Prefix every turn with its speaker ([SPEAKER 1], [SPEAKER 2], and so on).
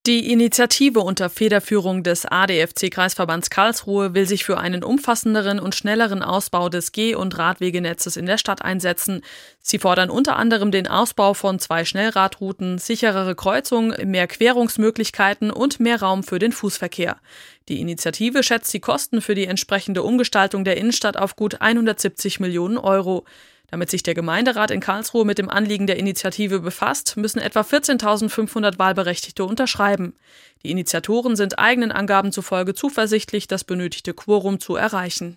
[SPEAKER 1] Die Initiative unter Federführung des ADFC-Kreisverbands Karlsruhe will sich für einen umfassenderen und schnelleren Ausbau des Geh- und Radwegenetzes in der Stadt einsetzen. Sie fordern unter anderem den Ausbau von 2 Schnellradrouten, sicherere Kreuzungen, mehr Querungsmöglichkeiten und mehr Raum für den Fußverkehr. Die Initiative schätzt die Kosten für die entsprechende Umgestaltung der Innenstadt auf gut 170 Millionen Euro. Damit sich der Gemeinderat in Karlsruhe mit dem Anliegen der Initiative befasst, müssen etwa 14.500 Wahlberechtigte unterschreiben. Die Initiatoren sind eigenen Angaben zufolge zuversichtlich, das benötigte Quorum zu erreichen.